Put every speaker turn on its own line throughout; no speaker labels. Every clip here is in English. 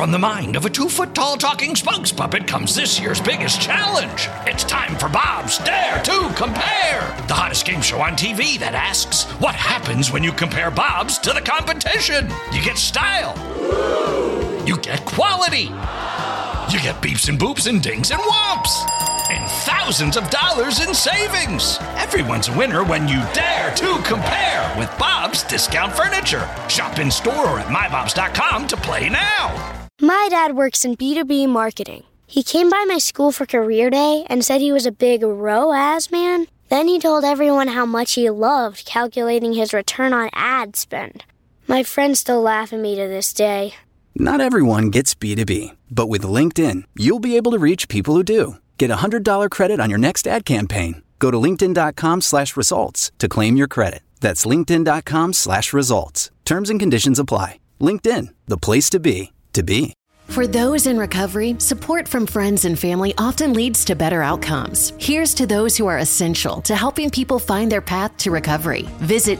From the mind of a 2-foot-tall talking spokes puppet comes this year's biggest challenge. It's time for Bob's Dare to Compare, the hottest game show on TV that asks, what happens when you compare Bob's to the competition? You get style. You get quality. You get beeps and boops and dings and whomps. And thousands of dollars in savings. Everyone's a winner when you dare to compare with Bob's Discount Furniture. Shop in store or at mybobs.com to play now.
My dad works in B2B marketing. He came by my school for career day and said he was a big ROAS man. Then he told everyone how much he loved calculating his return on ad spend. My friends still laugh at me to this day.
Not everyone gets B2B, but with LinkedIn, you'll be able to reach people who do. Get a $100 credit on your next ad campaign. Go to linkedin.com/results to claim your credit. That's linkedin.com/results. Terms and conditions apply. LinkedIn, the place to be, to be.
For those in recovery, support from friends and family often leads to better outcomes. Here's to those who are essential to helping people find their path to recovery. Visit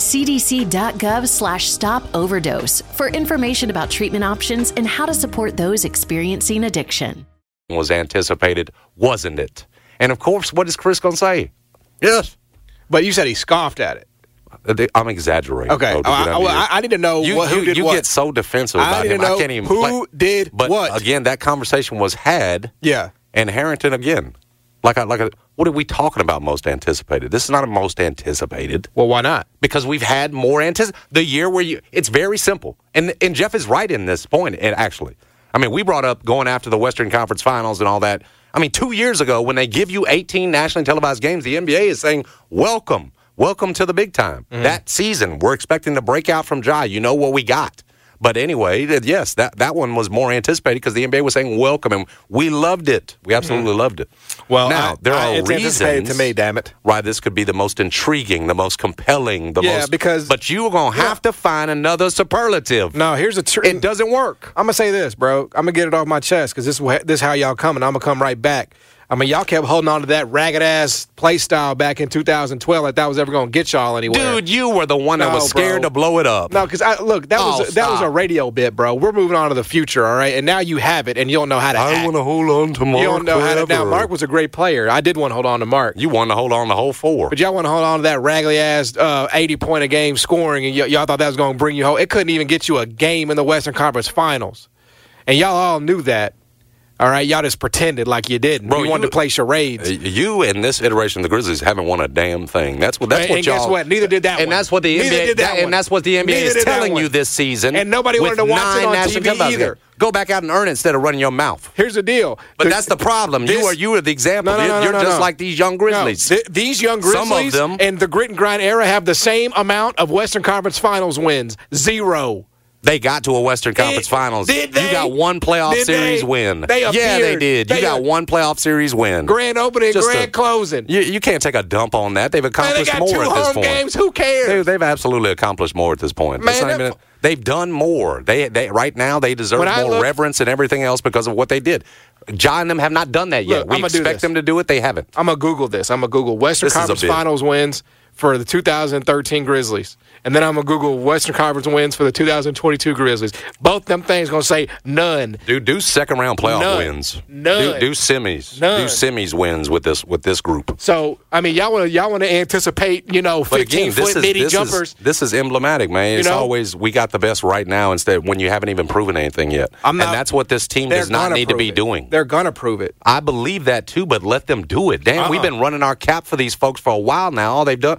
cdc.gov/stop-overdose for information about treatment options and how to support those experiencing addiction.
Was anticipated, wasn't it? And of course, what is Chris going to say?
Yes. But you said he scoffed at it.
I'm exaggerating.
Okay. I need to know who did what.
You get so defensive about him. I can't even
who did
but
what.
Again, that conversation was had.
Yeah.
And Harrington again. What are we talking about most anticipated? This is not a most anticipated.
Well, why not?
Because we've had more the year where it's very simple. And Jeff is right in this point, actually. I mean, we brought up going after the Western Conference Finals and all that. I mean, 2 years ago, when they give you 18 nationally televised games, the NBA is saying, welcome to the big time. Mm-hmm. That season, we're expecting to break out from Jai. You know what we got. But anyway, yes, that one was more anticipated because the NBA was saying welcome, and we loved it. We absolutely loved it.
Well,
now, there are
it's
reasons
anticipated to me, damn it.
Why this could be the most intriguing, the most compelling, but you're going to have to find another superlative.
No, here's
it doesn't work.
I'm going to say this, bro. I'm going to get it off my chest because this is how y'all coming. I'm going to come right back. I mean, y'all kept holding on to that ragged-ass play style back in 2012 like that was ever going to get y'all anywhere.
Dude, you were the one that was scared to blow it up.
No, because, that was a radio bit, bro. We're moving on to the future, all right? And now you have it, and you don't know how to act.
I want to hold on to Mark.
You don't know how to. Now, Mark was a great player. I did want to hold on to Mark.
You wanted to hold on to the whole 4.
But y'all want to hold on to that raggedy-ass 80-point-a-game scoring, and y'all thought that was going to bring you home. It couldn't even get you a game in the Western Conference Finals. And y'all all knew that. All right, y'all just pretended like you didn't. Bro, you wanted to play charades.
You in this iteration of the Grizzlies haven't won a damn thing. That's what
and
y'all.
Guess what? Neither did that one.
And that's what the NBA. And that's what the NBA is telling you this season.
And nobody wanted to watch it on TV either.
Go back out and earn it instead of running your mouth.
Here's the deal.
But that's the problem. You are the example. You're just like these young Grizzlies.
These young Grizzlies, some of them, and the grit and grind era have the same amount of Western Conference Finals wins. 0.
They got to a Western Conference Finals.
Did they?
You got one playoff series win.
They appeared.
Yeah, they did. You got one playoff series win.
Grand opening, grand closing.
You can't take a dump on that. They've accomplished more at this point.
They got 2 home games. Who cares?
They've absolutely accomplished more at this point. They've done more. They right now they deserve more reverence and everything else because of what they did. Jai and them have not done that yet. We expect them to do it. They haven't.
I'm going to Google this. I'm going to Google Western Conference Finals wins for the 2013 Grizzlies. And then I'm going to Google Western Conference wins for the 2022 Grizzlies. Both them things going to say none.
Dude, do second-round playoff wins.
None.
Do semis.
None.
Do semis wins with this group.
So, I mean, y'all want to anticipate, 15-foot midi jumpers.
This is emblematic, man. It's always we got the best right now instead when you haven't even proven anything yet. And that's what this team does not need to be doing.
They're going to prove it.
I believe that, too, but let them do it. Damn, we've been running our cap for these folks for a while now. All they've done,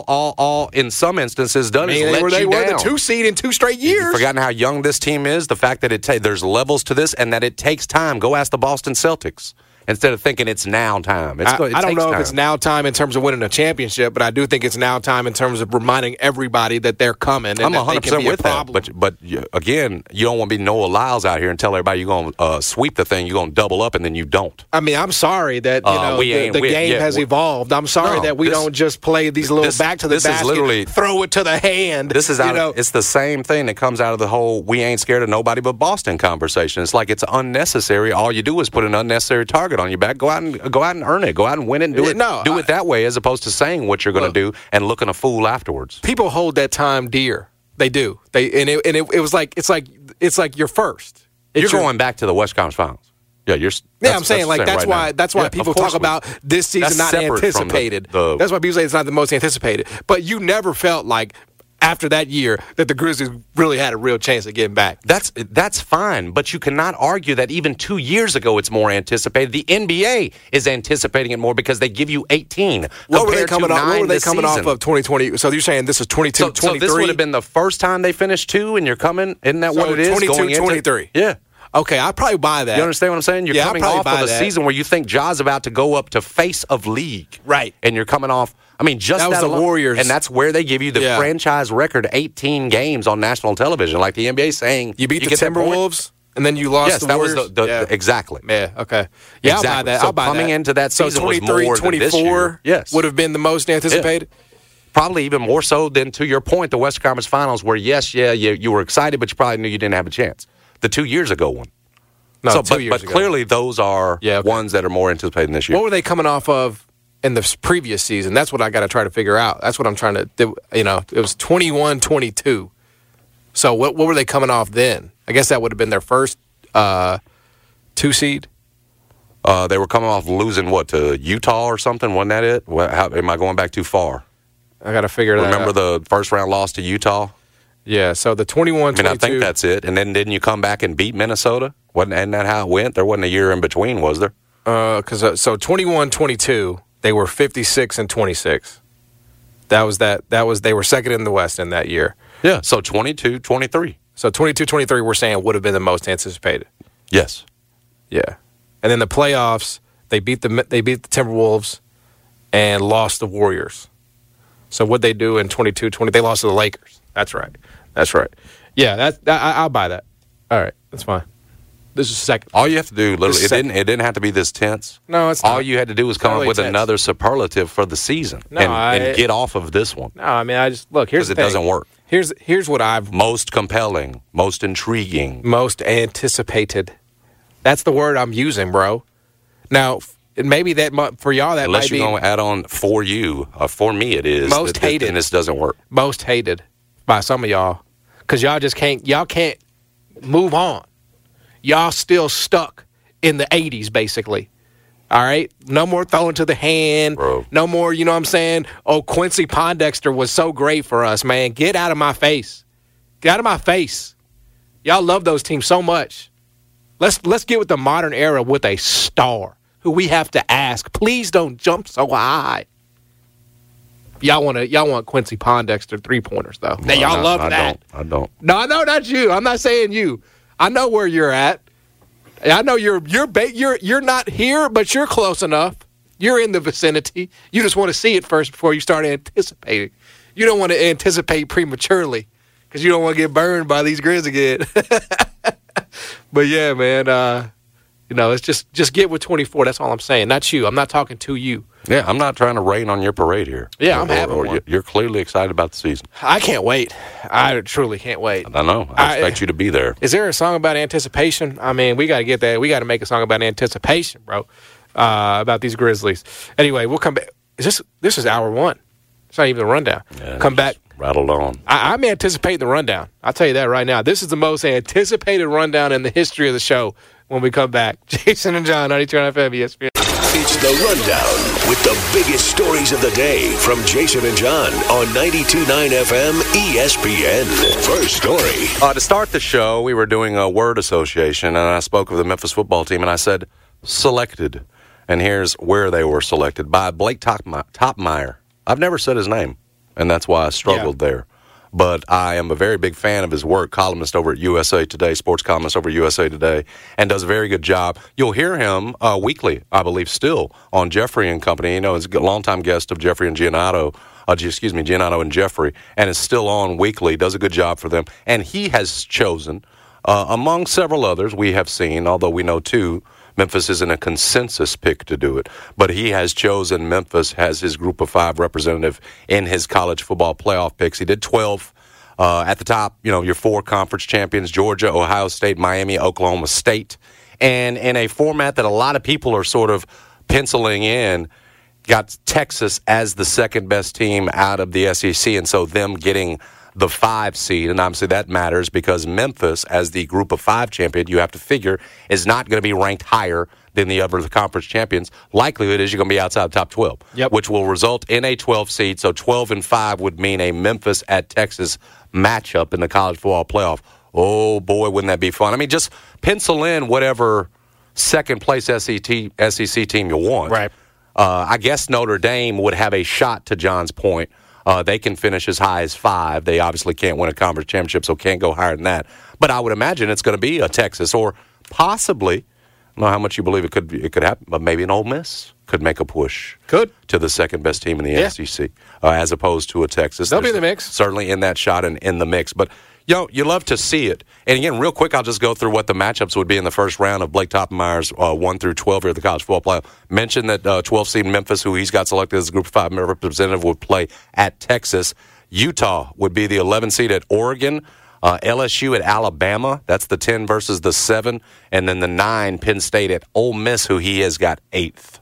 all in some instances, is let you down.
They were the 2 seed in 2 straight years.
You've forgotten how young this team is, the fact that there's levels to this and that it takes time. Go ask the Boston Celtics. Instead of thinking it's now time. I
don't know if it's now time in terms of winning a championship, but I do think it's now time in terms of reminding everybody that they're coming. And
I'm
that
100% with that. But again, you don't want to be Noah Lyles out here and tell everybody you're going to sweep the thing, you're going to double up, and then you don't.
I mean, I'm sorry that the game has evolved. I'm sorry that we don't just play these little back to the basket, throw it to the hand.
This is it's the same thing that comes out of the whole we ain't scared of nobody but Boston conversation. It's like it's unnecessary. All you do is put an unnecessary target on your back. Go out and earn it. Go out and win it and do it. Do it that way as opposed to saying what you're going to do and looking a fool afterwards.
People hold that time dear. They do. It was like it's like you're first.
You're going back to the West Conference Finals. Yeah,
I'm saying that's why people talk about this season not anticipated. That's why people say it's not the most anticipated. But you never felt like after that year that the Grizzlies really had a real chance of getting back.
That's fine, but you cannot argue that even 2 years ago it's more anticipated. The NBA is anticipating it more because they give you 18.
What were they coming off of 2020? So you're saying this is 22, 23?
So this would have been the first time they finished 2, and you're coming. Isn't that what it is?
22, 23.
Yeah.
Okay, I'll probably buy that.
You understand what I'm saying? You're coming off of a season where you think Ja's about to go up to face of league.
Right.
And you're coming off, that was
the Warriors.
And that's where they give you the franchise record 18 games on national television. Like the NBA saying.
You beat the Timberwolves, and then you lost the Warriors?
Yes, that was exactly.
Yeah, okay. Yeah,
exactly.
I'll buy that.
So
I'll buy
coming
that.
into that season
so 23,
was more
24
than this year. Yes.
Would have been the most anticipated?
Yeah. Probably even more so than, to your point, the Western Conference Finals where, you were excited, but you probably knew you didn't have a chance. The 2 years ago one.
No, 2
years ago. But clearly those are ones that are more anticipated than this year.
What were they coming off of in the previous season? That's what I got to try to figure out. That's what I'm trying to do. It was 21-22. So what were they coming off then? I guess that would have been their first 2 seed.
They were coming off losing, to Utah or something? Wasn't that it? Am I going back too far?
I got to figure that out.
Remember the first-round loss to Utah?
Yeah, so the 21-22.
I think that's it. And then didn't you come back and beat Minnesota? Isn't that how it went? There wasn't a year in between, was there?
So 21-22, they were 56-26. They were second in the West in that year.
Yeah, so 22-23.
So 22-23, we're saying would have been the most anticipated.
Yes.
Yeah, and then the playoffs, they beat the Timberwolves and lost the Warriors. So what'd they do in 22-20? They lost to the Lakers. That's right. Yeah, I'll buy that. All right, that's fine. This is second.
All you have to do, literally, it didn't have to be this tense.
No, it's not.
All you had to do was come up with another superlative for the season and get off of this one.
No, I just look. Here's the thing.
Because it doesn't work.
Here's what I've
most compelling, most intriguing,
most anticipated. That's the word I'm using, bro. Now, maybe that for y'all that
unless
might be.
Unless you're going to add on for you, for me it is
most hated,
and this doesn't work.
Most hated by some of y'all because y'all just can't. Y'all can't move on. Y'all still stuck in the 80s, basically. All right? No more throwing to the hand.
Bro.
No more, you know what I'm saying? Oh, Quincy Pondexter was so great for us, man. Get out of my face. Get out of my face. Y'all love those teams so much. Let's get with the modern era with a star who we have to ask, please don't jump so high. Y'all want Quincy Pondexter 3-pointers, though. Now, y'all love that.
I don't.
No, not you. I'm not saying you. I know where you're at. I know you're not here, but you're close enough. You're in the vicinity. You just want to see it first before you start anticipating. You don't want to anticipate prematurely because you don't want to get burned by these Grizz again. But yeah, man, it's just get with 24. That's all I'm saying. Not you. I'm not talking to you.
Yeah, I'm not trying to rain on your parade here.
Yeah, I'm having one.
You're clearly excited about the season.
I can't wait. I truly can't wait.
I know. I expect you to be there.
Is there a song about anticipation? I mean, we got to get that. We got to make a song about anticipation, bro, about these Grizzlies. Anyway, we'll come back. This is hour one. It's not even a rundown.
Yeah,
come back.
Rattled on.
I'm anticipating the rundown. I'll tell you that right now. This is the most anticipated rundown in the history of the show when we come back. Jason and John, 92.9 FM, ESPN.
It's the rundown with the biggest stories of the day from Jason and John on 92.9 FM ESPN. First story.
To start the show, we were doing a word association, and I spoke of the Memphis football team, and I said, selected. And here's where they were selected, by Blake Topmeyer. I've never said his name, and that's why I struggled there. But I am a very big fan of his work, columnist over at USA Today, sports columnist over at USA Today, and does a very good job. You'll hear him weekly, I believe, still on Jeffrey and Company. You know, he's a longtime guest of Jeffrey and Giannotto, Giannotto and Jeffrey, and is still on weekly, does a good job for them. And he has chosen, among several others we have seen, although we know two, Memphis isn't a consensus pick to do it, but he has chosen Memphis as his group of 5 representative in his college football playoff picks. He did 12 at the top, your 4 conference champions, Georgia, Ohio State, Miami, Oklahoma State. And in a format that a lot of people are sort of penciling in, got Texas as the second best team out of the SEC, and so them getting the 5 seed. And obviously that matters because Memphis, as the group of 5 champion, you have to figure, is not going to be ranked higher than the other conference champions. Likelihood is you're going to be outside the top 12, which will result in a 12 seed. So 12 and 5 would mean a Memphis at Texas matchup in the college football playoff. Oh, boy, wouldn't that be fun. I mean, just pencil in whatever second-place SEC team you want.
Right.
I guess Notre Dame would have a shot, to John's point. They can finish as high as 5. They obviously can't win a conference championship, so can't go higher than that. But I would imagine it's going to be a Texas or possibly, I don't know how much you believe it could happen, but maybe an Ole Miss could make a push to the second-best team in the SEC as opposed to a Texas.
They'll be in the mix.
Certainly in that shot and in the mix. But, you love to see it. And, again, real quick, I'll just go through what the matchups would be in the first round of Blake Toppmeyer's 1 through 12 here at the College Football Playoff. Mentioned that 12-seed Memphis, who he's got selected as a Group of 5 representative, would play at Texas. Utah would be the 11-seed at Oregon. LSU at Alabama. That's the 10 versus the 7. And then the 9, Penn State at Ole Miss, who he has got 8th.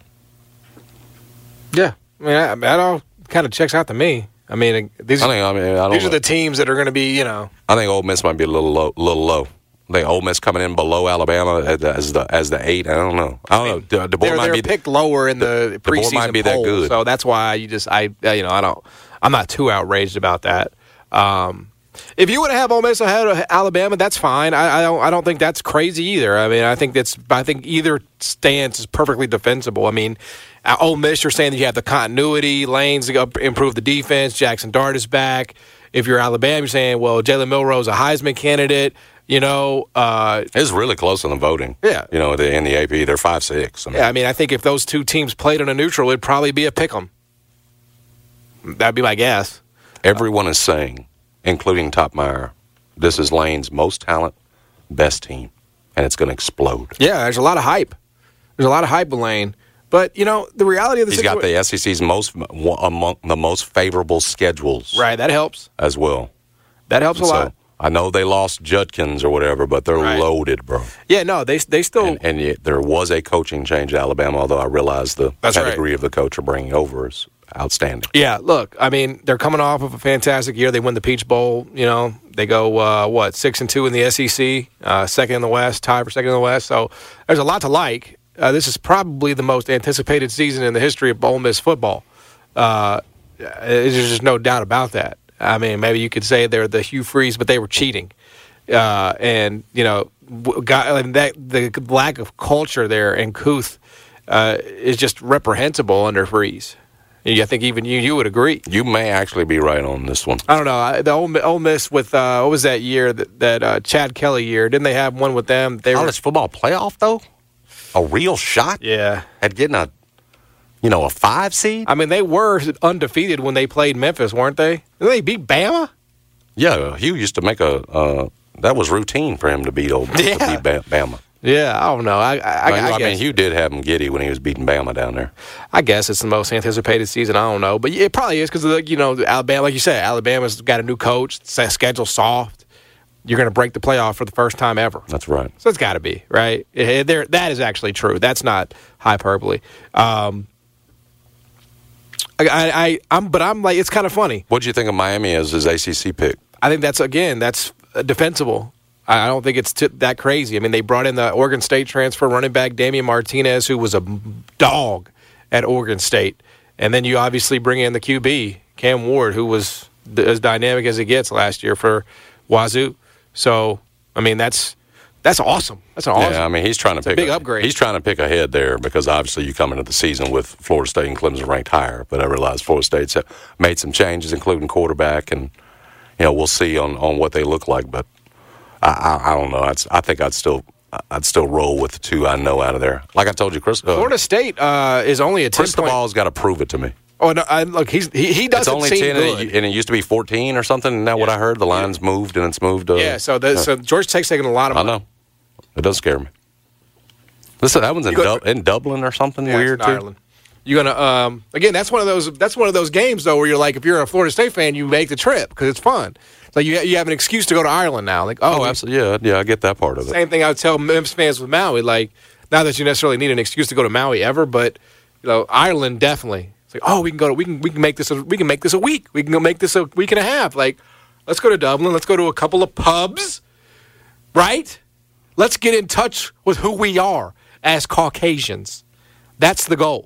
Yeah. I mean, that all kind of checks out to me. I mean, these are the teams that are going to be,
I think Ole Miss might be a little low. I think Ole Miss coming in below Alabama as the 8. I don't know. DeBoer might be
picked lower in the preseason
might be
poll,
that good.
so that's why I'm not too outraged about that. If you would have Ole Miss ahead of Alabama, that's fine. I don't think that's crazy either. I mean, I think either stance is perfectly defensible. I mean, Ole Miss, you're saying that you have the continuity, lanes to improve the defense. Jackson Dart is back. If you're Alabama, you're saying, well, Jalen Milroe is a Heisman candidate.
It's really close in the voting.
Yeah,
in the AP, they're 5-6.
I think if those two teams played on a neutral, it'd probably be a pick'em. That'd be my guess.
Everyone is saying, including Toppmeyer, this is Lane's most talent, best team, and it's going to explode.
Yeah, there's a lot of hype. There's a lot of hype with Lane. But, the reality of the situation...
He's got the SEC's among the most favorable schedules.
Right, that helps.
As well.
That helps a lot.
I know they lost Judkins or whatever, but they're loaded, bro.
Yeah, no, they still...
And yet there was a coaching change at Alabama, although I realize the pedigree of the coach are bringing over is outstanding.
Yeah, look, I mean, they're coming off of a fantastic year. They win the Peach Bowl. They go 6-2 in the SEC, second in the West, tied for second in the West. So there's a lot to like. This is probably the most anticipated season in the history of Ole Miss football. There's just no doubt about that. I mean, maybe you could say they're the Hugh Freeze, but they were cheating, the lack of culture there in Couth is just reprehensible under Freeze. I think even you would agree.
You may actually be right on this one.
I don't know. The Ole Miss with what was that year? That Chad Kelly year? Didn't they have one with them?
College football playoff though, a real shot.
Yeah,
at getting a 5 seed.
I mean, they were undefeated when they played Memphis, weren't they? Didn't they beat Bama?
Yeah, Hugh used to make that was routine for him to beat Bama.
Yeah, I don't know. I
mean, Hugh did have him giddy when he was beating Bama down there.
I guess it's the most anticipated season. I don't know, but it probably is because Alabama, like you said, Alabama's got a new coach. Schedule soft. You're going to break the playoff for the first time ever.
That's right.
So it's got to be right. That is actually true. That's not hyperbole. I'm like, it's kind of funny.
What do you think of Miami as his ACC pick?
I think that's defensible. I don't think it's that crazy. I mean, they brought in the Oregon State transfer running back Damian Martinez, who was a dog at Oregon State. And then you obviously bring in the QB, Cam Ward, who was as dynamic as it gets last year for Wazoo. So, I mean, that's awesome. That's an awesome.
Yeah, I mean, he's trying to pick
a big upgrade.
He's trying to pick ahead there because obviously you come into the season with Florida State and Clemson ranked higher. But I realize Florida State's made some changes, including quarterback, and we'll see on what they look like. But I don't know. I think I'd still roll with the 2 I know out of there. Like I told you,
Florida State is only a 10
Cristobal's got to prove it to me.
Oh no! Look, he doesn't
it's only
seem
10
good.
and it used to be 14 or something. Isn't that what I heard? The line's moved and it's moved.
So Georgia Tech's taking a lot of money.
I know. It does scare me. Listen, that one's in Dublin or something weird
in
too.
Ireland. You're gonna again. That's one of those games though where you're like, if you're a Florida State fan, you make the trip because it's fun. Like you have an excuse to go to Ireland now. Like
absolutely, yeah, I get that part of it.
Same thing I would tell Memphis fans with Maui. Like, not that you necessarily need an excuse to go to Maui ever, but Ireland definitely. It's like, we can make this a week. We can go make this a week and a half. Like, Let's go to Dublin. Let's go to a couple of pubs, right? Let's get in touch with who we are as Caucasians. That's the goal.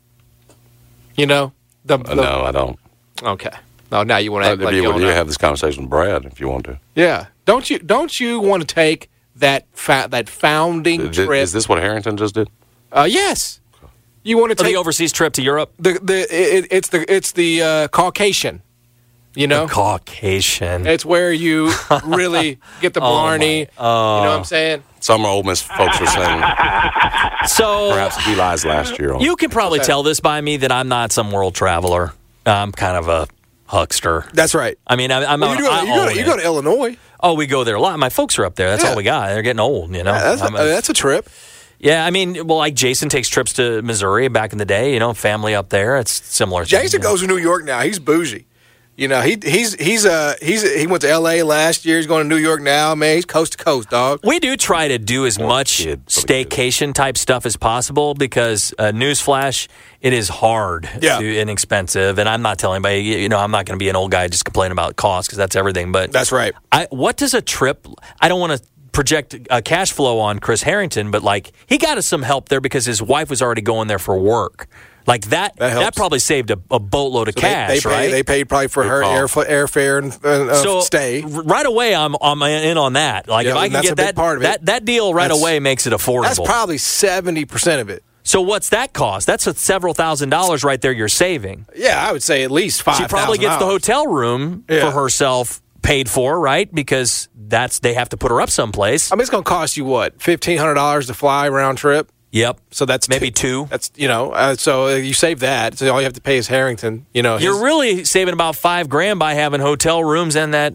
You know?
No, I don't.
Okay. No, now you want to act like you don't
You
know.
have this conversation with Brad if you want to.
Yeah. Don't you want to take that founding trip?
Is this what Harrington just did?
Yes. You want to take
the overseas trip to Europe?
It's the Caucasian. You know?
The Caucasian.
It's where you really get the blarney. You know what I'm saying?
Some Ole Miss folks are saying
So
perhaps Eli's last year.
you can probably tell this by me that I'm not some world traveler. I'm kind of a huckster.
That's right.
I mean, I'm
Well, you go to Illinois.
Oh, we go there a lot. My folks are up there. That's all we got. They're getting old, you know.
That's a trip.
Yeah, I mean, well, like Jason takes trips to Missouri back in the day, you know, family up there. It's similar.
Jason goes to New York now. He's bougie. You know, he went to L.A. last year. He's going to New York now. Man, he's coast to coast, dog.
We do try to do as much staycation type stuff as possible because, newsflash, it is hard and inexpensive. And I'm not telling anybody, you know, I'm not going to be an old guy just complaining about cost because that's everything. But
that's right.
What does a trip? I don't want to project cash flow on Chris Harrington, but like he got us some help there because his wife was already going there for work. Like that probably saved a boatload of cash, right?
They paid probably for her airfare and stay.
Right away, I'm in on that. Like if I can get that deal right away makes it affordable.
That's probably 70% of it.
So what's that cost? That's several $1,000s right there you're saving.
Yeah, I would say at least $5,000.
She probably gets the hotel room for herself paid for, right? Because they have to put her up someplace.
I mean, it's going to cost you what, $1,500 to fly round trip?
Yep.
So that's
maybe two.
That's so you save that. So all you have to pay is Harrington. You know,
you're really saving about $5,000 by having hotel rooms and that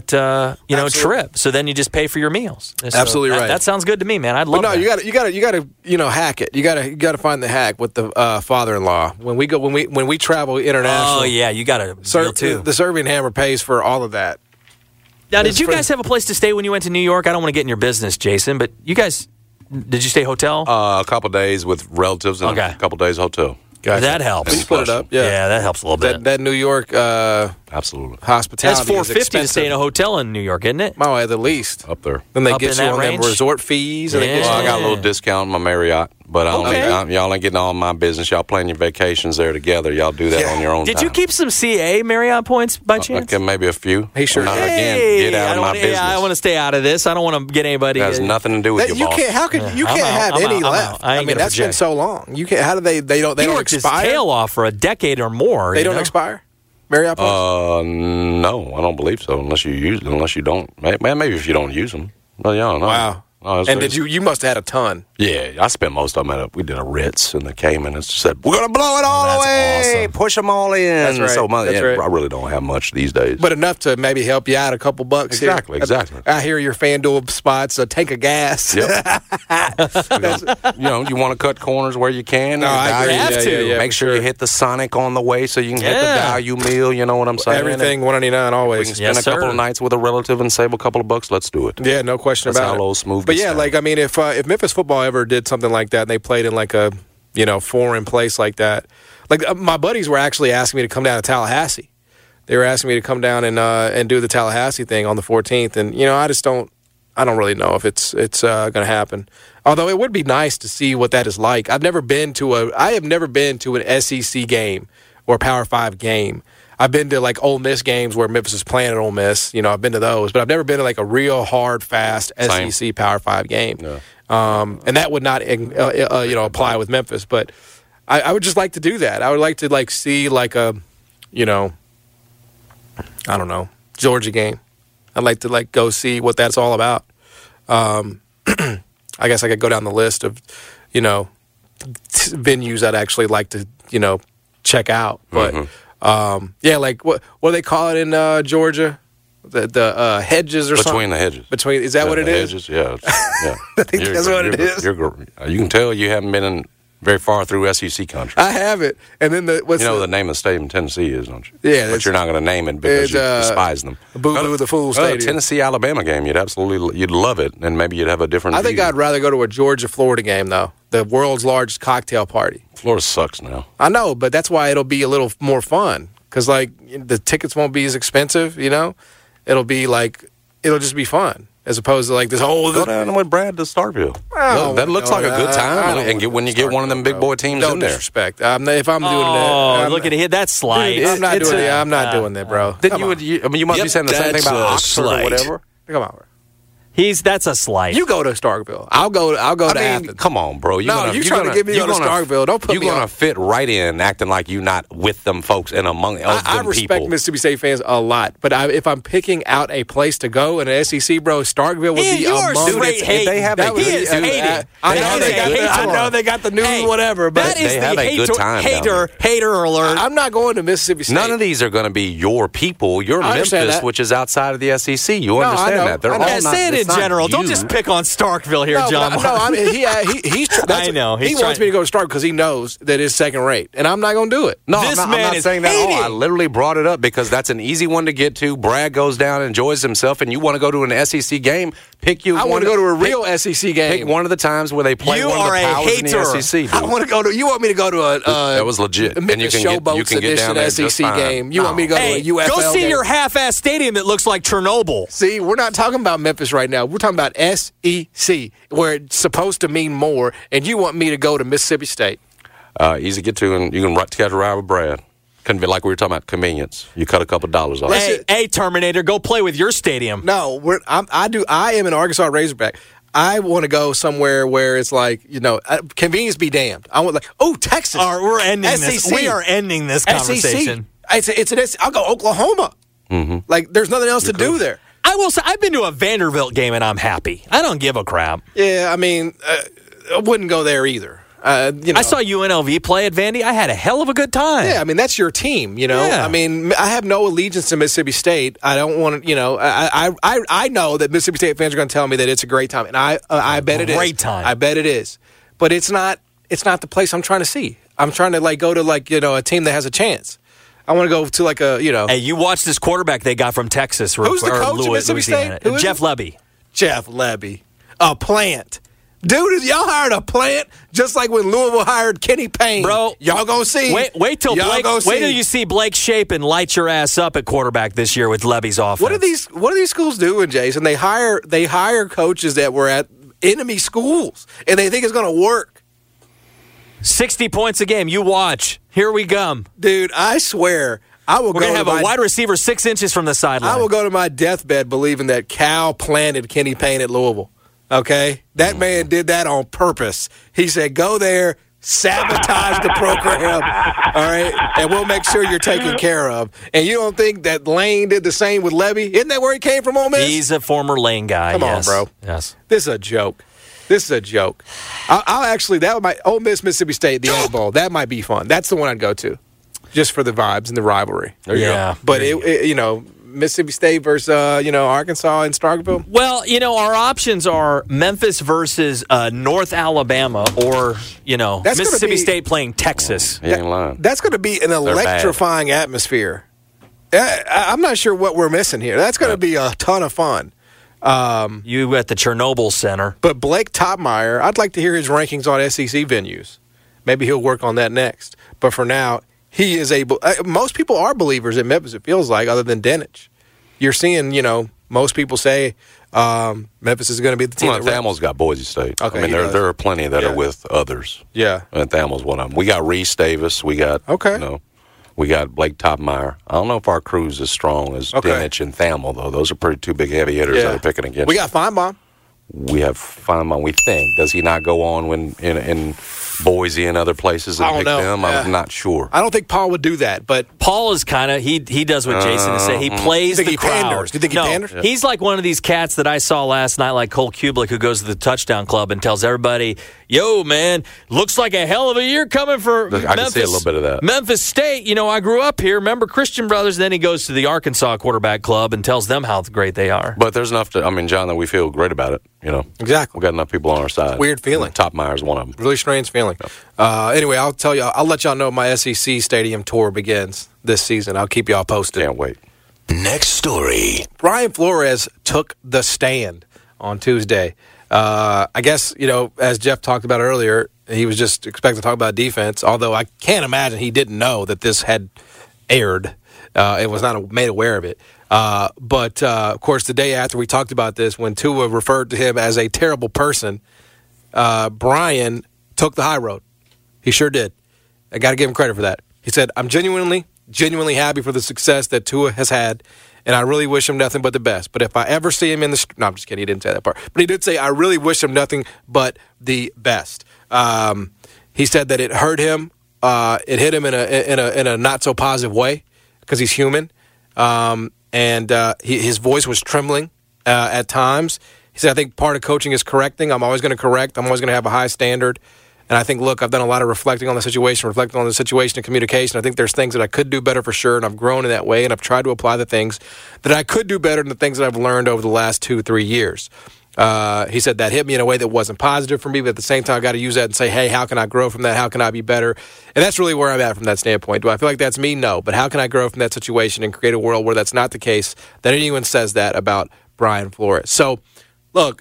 trip. So then you just pay for your meals. So
absolutely right.
That sounds good to me, man. I'd love.
But no,
that.
you got to hack it. You got to find the hack with the father-in-law when we travel international.
Oh yeah, you got to deal too.
The Serbian Hammer pays for all of that.
Now, did you guys have a place to stay when you went to New York? I don't want to get in your business, Jason, but you guys. Did you stay hotel?
A couple of days with relatives and a couple of days hotel.
Gotcha. That helps.
We split it up. Yeah,
that helps a little bit.
That New York
absolutely
hospitality.
That's $450 to stay in a hotel in New York, isn't it?
Oh, at the least
up there.
Then they get you on them resort fees. And
I got a little discount on my Marriott, but y'all ain't getting all my business. Y'all plan your vacations there together. Y'all do that on your own.
Did you keep some CA Marriott points by chance?
Maybe a few.
He sure.
Get out of my business.
I want to stay out of this. I don't want to get anybody.
That has nothing to do with your boss.
You can't have any left. I mean, that's been so long. You can't. How do they don't
worked
expire?
His tail off for a decade or more.
They don't expire. Marriott points?
No, I don't believe so. Unless you don't. Maybe if you don't use them. Well, yeah, I don't know.
Wow. And did you must have had a ton.
Yeah, I spent most of them we did a Ritz in the Cayman and said, we're going to blow it all away.
Awesome.
Push them all in.
That's right.
So
That's right.
I really don't have much these days.
But enough to maybe help you out a couple bucks
Exactly.
I hear your FanDuel spots, a tank of gas.
Yep. You want to cut corners where you can.
No, I agree.
You have to.
Make sure you hit the Sonic on the way so you can hit the value meal. You know what I'm saying?
Everything $199 always.
We can spend a couple of nights with a relative and save a couple of bucks. Let's do it.
Yeah, no question
That's
about
how
it.
low smooth.
But yeah, like I mean, if Memphis football ever did something like that, and they played in like a foreign place like that, like my buddies were actually asking me to come down to Tallahassee. They were asking me to come down and do the Tallahassee thing on the 14th, and I don't really know if it's going to happen. Although it would be nice to see what that is like. I have never been to an SEC game or Power 5 game. I've been to like Ole Miss games where Memphis is playing at Ole Miss. I've been to those, but I've never been to like a real hard, fast SEC Power 5 game.
No.
And that would not apply with Memphis. But I would just like to do that. I would like to see like a, I don't know, Georgia game. I'd like to go see what that's all about. I guess I could go down the list of, venues I'd actually like to, check out. But like what do they call it in Georgia? The hedges or
Between
something?
the hedges.
Is that what it is?
Hedges, yeah.
I think that's what it is.
You can tell you haven't been very far through SEC country.
I have it. And then
the name of the stadium in Tennessee is, don't you?
Yeah.
But you're not going to name it because you despise them.
Boo-boo the Fool Stadium.
Tennessee-Alabama game, you'd love it, and maybe you'd have a different
I think I'd rather go to a Georgia-Florida game, though. The world's largest cocktail party.
Florida sucks now.
I know, but that's why it'll be a little more fun. Because, the tickets won't be as expensive, It'll just be fun. As opposed to like this whole...
Go down with Brad to Starkville. That looks like a good time. And when you get one of them big boy teams in there.
No disrespect. If I'm doing that...
look at it. That's slight.
I'm not doing that, bro.
You must be saying the same thing about Oxford or whatever.
Come on, bro.
That's a slight.
You go to Starkville. I'll go to Athens.
Come on, bro.
You're trying to get me to go to Starkville. Don't put me on.
You're going to fit right in acting like you're not with them folks and among them people.
I respect Mississippi State fans a lot, but if I'm picking out a place to go in the SEC, bro, Starkville would be among it.
They have a good time.
I know they got the news, whatever, but
they have a good time.
Hater alert.
I'm not going to Mississippi State.
None of these are going to be your people. You're Memphis, which is outside of the SEC. You understand that? They're all not.
Say it in general. Don't just pick on Starkville here, John.
I know. He wants me to go to Starkville because he knows that it's second rate, and I'm not going to do it.
No, I'm not saying that at all. I literally brought it up because that's an easy one to get to. Brad goes down, enjoys himself, and you want to go to an SEC game, I want to
go to a real SEC game.
Pick one of the times where they play one of the powers in the SEC. Dude.
I want to go to. You want me to go to a
that was legit.
And you can get down there SEC game. You want me to go to a UFL
go see
game.
your half-ass stadium that looks like Chernobyl.
See, we're not talking about Memphis right now. We're talking about SEC, where it's supposed to mean more, and you want me to go to Mississippi State.
Easy to get to, and you can catch a ride with Brad. Like we were talking about convenience. You cut a couple dollars off.
Hey, Terminator, go play with your stadium.
No, I am an Arkansas Razorback. I want to go somewhere where it's like, convenience be damned. I want Texas.
We're ending this. We are ending this conversation.
I'll go Oklahoma. Mm-hmm. Like, there's nothing else to do there.
I will say, I've been to a Vanderbilt game and I'm happy. I don't give a crap.
Yeah, I mean, I wouldn't go there either.
I saw UNLV play at Vandy. I had a hell of a good time.
Yeah, I mean, that's your team, Yeah. I mean, I have no allegiance to Mississippi State. I don't want to, I know that Mississippi State fans are going to tell me that it's a great time, and I bet it is.
Great time.
I bet it is. But it's not the place I'm trying to see. I'm trying to, go to, a team that has a chance. I want to go to,
Hey, you watch this quarterback they got from Texas.
Who's the coach of Mississippi State?
Jeff Lebby.
Jeff Lebby. A plant. Dude, y'all hired a plant just like when Louisville hired Kenny Payne.
Bro,
y'all gonna see.
Wait till you see Blake Shapen light your ass up at quarterback this year with Lebby's offense.
What are these schools doing, Jason? They hire coaches that were at enemy schools and they think it's gonna work.
60 points a game. You watch. Here we come.
Dude, I swear. We're
going to have a wide receiver 6 inches from the sideline.
I will go to my deathbed believing that Cal planted Kenny Payne at Louisville. Okay? That man did that on purpose. He said, go there, sabotage the program, all right? And we'll make sure you're taken care of. And you don't think that Lane did the same with Lebby? Isn't that where he came from, Ole Miss?
He's a former Lane guy,
Come on, bro.
Yes.
This is a joke. I'll actually, Ole Miss, Mississippi State, the Egg Bowl, that might be fun. That's the one I'd go to, just for the vibes and the rivalry.
Yeah.
But, Mississippi State versus, Arkansas and Starkville?
Well, our options are Memphis versus North Alabama or, Mississippi State playing Texas.
He ain't lying.
That's going to be an electrifying atmosphere. I'm not sure what we're missing here. That's going to be a ton of fun.
You at the Chernobyl Center.
But Blake Topmeyer, I'd like to hear his rankings on SEC venues. Maybe he'll work on that next. But for now, he is able. Most people are believers in Memphis, it feels like, other than Dinich. You're seeing, most people say Memphis is going to be the team.
Well, Thamel's got Boise State.
Okay,
I mean, there are plenty that are with others.
Yeah.
And Thamel's one of them. We got Reese Davis. We got, we got Blake Topmeyer. I don't know if our crew's as strong as Dinich and Thamel, though. Those are pretty two big heavy hitters that are picking against.
We got Feinbaum.
We have Feinbaum, we think. Does he not go on when in Boise and other places and pick them? I'm not sure.
I don't think Paul would do that, but
Paul is kind of he does what Jason is saying. He plays the crowd.
Panders? Do you think he panders?
He's like one of these cats that I saw last night, like Cole Kublik, who goes to the touchdown club and tells everybody, "Yo, man, looks like a hell of a year coming for Memphis."
I can see a little bit of that.
Memphis State. I grew up here. Remember Christian Brothers? Then he goes to the Arkansas quarterback club and tells them how great they are.
But there's enough John, that we feel great about it.
Exactly.
We got enough people on our side.
Weird feeling.
Topmeyer's one of them.
Really strange feeling. Anyway, I'll let y'all know my SEC stadium tour begins this season. I'll keep y'all posted.
Can't wait.
Next story.
Brian Flores took the stand on Tuesday. I guess, as Jeff talked about earlier, he was just expected to talk about defense, although I can't imagine he didn't know that this had aired. It was not made aware of it. But of course, the day after we talked about this, when Tua referred to him as a terrible person, Brian took the high road. He sure did. I got to give him credit for that. He said, I'm genuinely happy for the success that Tua has had, and I really wish him nothing but the best. But if I ever see him in the no, I'm just kidding. He didn't say that part. But he did say, I really wish him nothing but the best. He said that it hurt him. It hit him in a not so positive way because he's human, and his voice was trembling at times. He said, I think part of coaching is correcting. I'm always going to correct. I'm always going to have a high standard. And I think, look, I've done a lot of reflecting on the situation and communication. I think there's things that I could do better for sure, and I've grown in that way, and I've tried to apply the things that I could do better than the things that I've learned over the last 2-3 years. He said that hit me in a way that wasn't positive for me, but at the same time, I got to use that and say, hey, how can I grow from that? How can I be better? And that's really where I'm at from that standpoint. Do I feel like that's me? No. But how can I grow from that situation and create a world where that's not the case, that anyone says that about Brian Flores? So, look,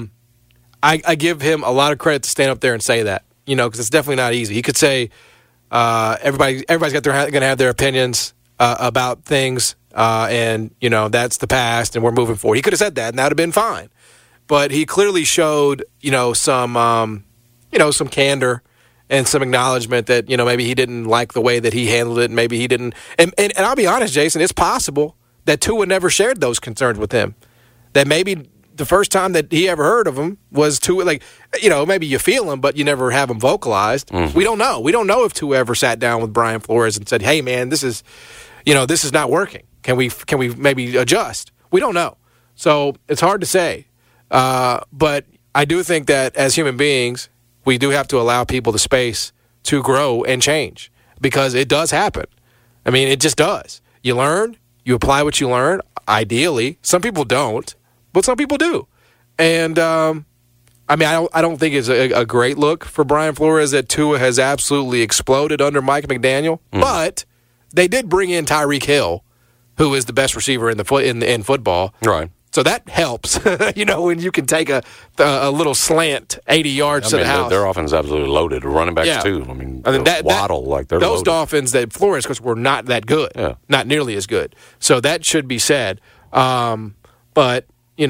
I give him a lot of credit to stand up there and say that. Because it's definitely not easy. He could say everybody's going to have their opinions about things, and that's the past, and we're moving forward. He could have said that, and that would have been fine. But he clearly showed some candor and some acknowledgement that maybe he didn't like the way that he handled it, and maybe he didn't. And I'll be honest, Jason, it's possible that Tua never shared those concerns with him. That maybe the first time that he ever heard of him was Tua, maybe you feel him, but you never have him vocalized. Mm-hmm. We don't know. We don't know if Tua ever sat down with Brian Flores and said, hey, man, this is not working. Can we maybe adjust? We don't know. So it's hard to say. But I do think that as human beings, we do have to allow people the space to grow and change because it does happen. I mean, it just does. You learn, you apply what you learn, ideally. Some people don't. But some people do. And, I don't think it's a great look for Brian Flores that Tua has absolutely exploded under Mike McDaniel. Mm. But they did bring in Tyreek Hill, who is the best receiver in football.
Right.
So that helps, when you can take a little slant 80 yards to the house.
Their offense is absolutely loaded. Running backs, too. They're
those
loaded.
Dolphins that Flores coached were not that good.
Yeah.
Not nearly as good. So that should be said. But...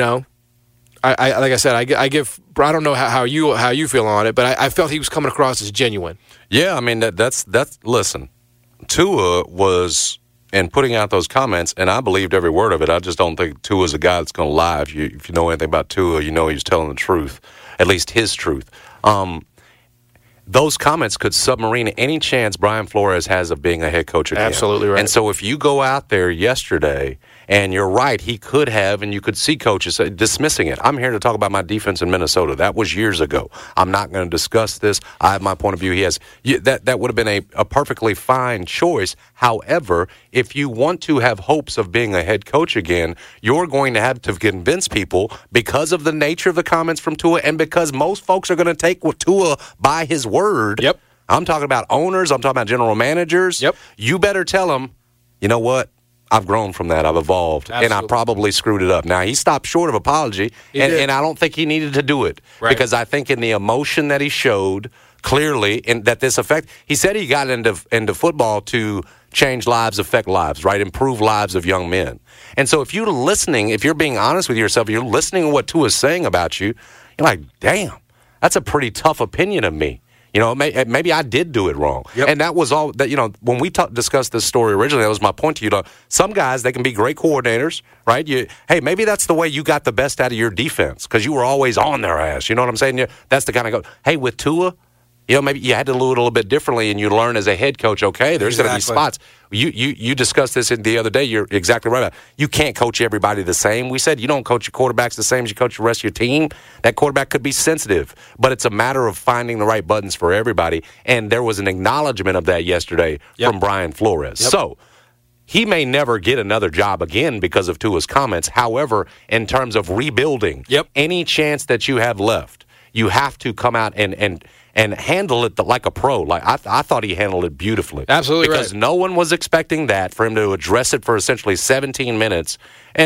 I like I said, I don't know how you feel on it, but I felt he was coming across as genuine.
Yeah, I mean that's listen, Tua was and putting out those comments, and I believed every word of it. I just don't think Tua's a guy that's going to lie. If you know anything about Tua, you know he was telling the truth, at least his truth. Those comments could submarine any chance Brian Flores has of being a head coach again.
Absolutely right.
And so if you go out there yesterday, and you're right, he could have, and you could see coaches dismissing it. I'm here to talk about my defense in Minnesota. That was years ago. I'm not going to discuss this. I have my point of view. He has that would have been a perfectly fine choice. However, if you want to have hopes of being a head coach again, you're going to have to convince people because of the nature of the comments from Tua and because most folks are going to take Tua by his word.
Yep.
I'm talking about owners. I'm talking about general managers.
Yep.
You better tell them, you know what? I've grown from that. I've evolved.
Absolutely.
And I probably screwed it up. Now, he stopped short of apology, and I don't think he needed to do it.
Right.
Because I think in the emotion that he showed, clearly, that this effect, he said he got into football to change lives, affect lives, right? Improve lives of young men. And so if you're being honest with yourself, you're listening to what Tua's saying about you, you're like, damn, that's a pretty tough opinion of me. Maybe I did do it wrong.
Yep.
And that was all that, when we discussed this story originally, that was my point to you. Some guys, they can be great coordinators, right? Hey, maybe that's the way you got the best out of your defense because you were always on their ass. You know what I'm saying? That's the kind of hey, with Tua, maybe you had to do it a little bit differently and you learn as a head coach, okay, there's going to be spots. You discussed this the other day. You're exactly right about it. You can't coach everybody the same. We said you don't coach your quarterbacks the same as you coach the rest of your team. That quarterback could be sensitive, but it's a matter of finding the right buttons for everybody. And there was an acknowledgement of that yesterday from Brian Flores.
Yep.
So he may never get another job again because of Tua's comments. However, in terms of rebuilding, any chance that you have left, you have to come out and handle it like a pro. Like I thought he handled it beautifully.
Absolutely
because
right.
no one was expecting that for him to address it for essentially 17 minutes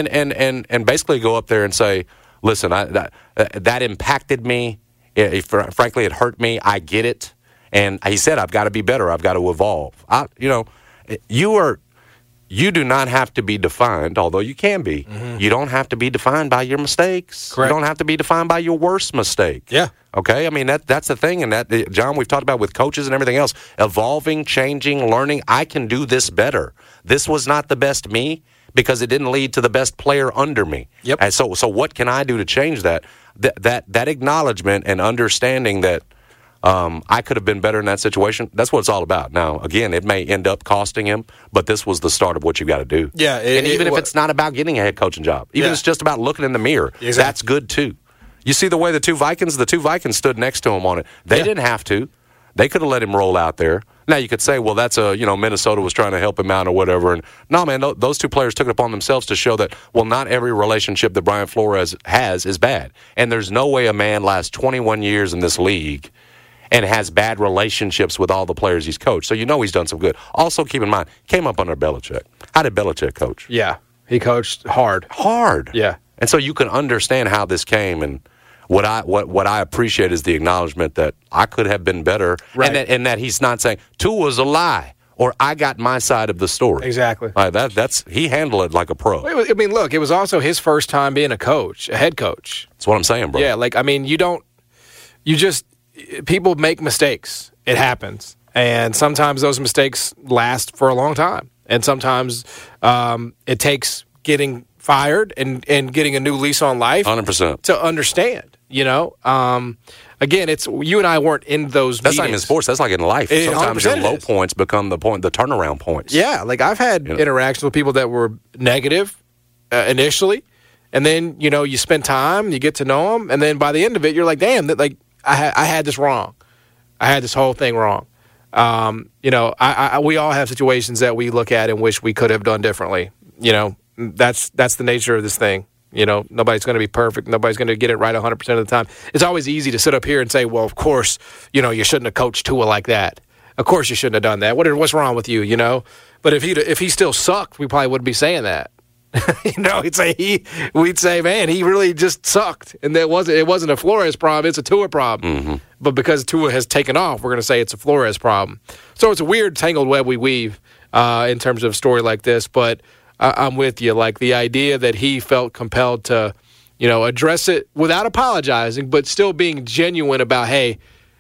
and basically go up there and say, listen, that impacted me. Frankly, it hurt me. I get it. And he said, I've got to be better. I've got to evolve. you do not have to be defined, although you can be. Mm-hmm. You don't have to be defined by your mistakes.
Correct.
You don't have to be defined by your worst mistake.
Yeah.
Okay? I mean, that's the thing. And that, John, we've talked about with coaches and everything else, evolving, changing, learning. I can do this better. This was not the best me because it didn't lead to the best player under me.
Yep.
And so what can I do to change that? That acknowledgement and understanding that I could have been better in that situation. That's what it's all about. Now, again, it may end up costing him, but this was the start of what you got to do.
Yeah,
and even if it's not about getting a head coaching job, even if it's just about looking in the mirror, exactly. That's good too. You see the way the two Vikings stood next to him on it. They didn't have to. They could have let him roll out there. Now you could say, well, that's Minnesota was trying to help him out or whatever. And no, man, those two players took it upon themselves to show that, well, not every relationship that Brian Flores has is bad. And there's no way a man lasts 21 years in this league and has bad relationships with all the players he's coached. So he's done some good. Also, keep in mind, came up under Belichick. How did Belichick coach?
Yeah, he coached hard.
Hard.
Yeah.
And so you can understand how this came, and what I appreciate is the acknowledgement that I could have been better,
right.
and that he's not saying Tua's a lie or I got my side of the story.
Exactly.
That's he handled it like a pro.
I mean, look, it was also his first time being a head coach.
That's what I'm saying, bro.
Yeah, people make mistakes. It happens. And sometimes those mistakes last for a long time. And sometimes it takes getting fired and getting a new lease on life
100%
to understand, Again, it's you and I weren't in those
That's
meetings.
not even sports. That's like in life. Sometimes your low points become the turnaround points.
Yeah, like I've had interactions with people that were negative initially, and then, you spend time, you get to know them, and then by the end of it, you're like, damn, I had this wrong. I had this whole thing wrong. We all have situations that we look at and wish we could have done differently. That's the nature of this thing. Nobody's going to be perfect. Nobody's going to get it right 100% of the time. It's always easy to sit up here and say, well, of course, you shouldn't have coached Tua like that. Of course you shouldn't have done that. What's wrong with you, But if he still sucked, we probably wouldn't be saying that. We'd say, man, he really just sucked. And it wasn't a Flores problem, it's a Tua problem.
Mm-hmm.
But because Tua has taken off, we're going to say it's a Flores problem. So it's a weird tangled web we weave in terms of a story like this, but I'm with you. Like the idea that he felt compelled to, address it without apologizing, but still being genuine about, hey,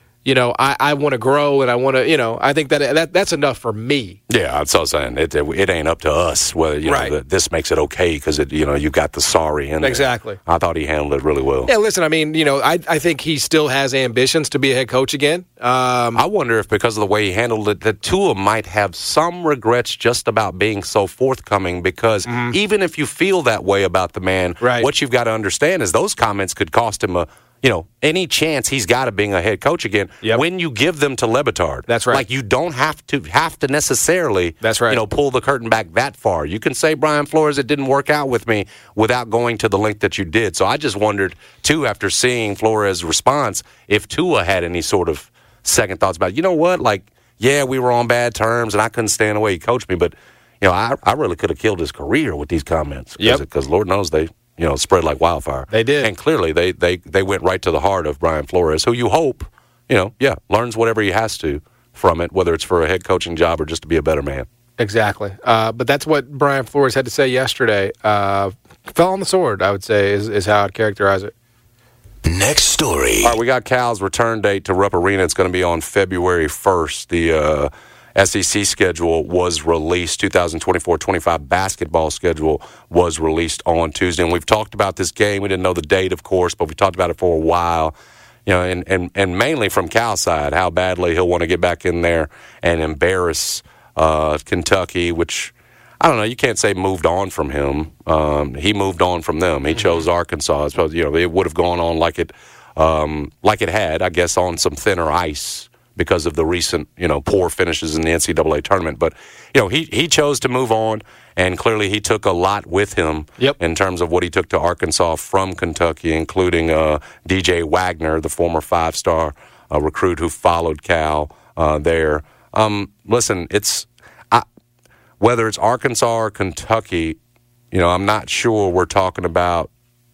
I want to grow and I want to, I think that's enough for me.
Yeah, that's what I'm saying. It ain't up to us whether
right.
This makes it okay because you got the sorry in there.
Exactly.
I thought he handled it really well.
Yeah, listen, I mean, I think he still has ambitions to be a head coach again.
I wonder if because of the way he handled it, that Tua might have some regrets just about being so forthcoming because even if you feel that way about the man,
right.
What you've got to understand is those comments could cost him any chance he's got of being a head coach again when you give them to Le Batard.
That's right.
Like you don't have to necessarily
That's right.
Pull the curtain back that far. You can say, Brian Flores, it didn't work out with me without going to the length that you did. So I just wondered, too, after seeing Flores' response, if Tua had any sort of second thoughts about, what? Like, yeah, we were on bad terms and I couldn't stand the way he coached me, but, I really could have killed his career with these comments. Because Lord knows they spread like wildfire.
They did.
And clearly they went right to the heart of Brian Flores, who you hope, learns whatever he has to from it, whether it's for a head coaching job or just to be a better man.
Exactly. But that's what Brian Flores had to say yesterday. Fell on the sword, I would say, is how I'd characterize it.
Next story.
All right, we got Cal's return date to Rupp Arena. It's going to be on February 1st. The SEC schedule was released. 2024-25 basketball schedule was released on Tuesday. And we've talked about this game. We didn't know the date, of course, but we talked about it for a while. And mainly from Cal's side, how badly he'll want to get back in there and embarrass Kentucky, which, I don't know, you can't say moved on from him. He moved on from them. He chose Arkansas. I suppose, it would have gone on like it had, I guess, on some thinner ice because of the recent, poor finishes in the NCAA tournament. But, he chose to move on, and clearly he took a lot with him in terms of what he took to Arkansas from Kentucky, including DJ Wagner, the former five-star recruit who followed Cal there. Listen, whether it's Arkansas or Kentucky, I'm not sure we're talking about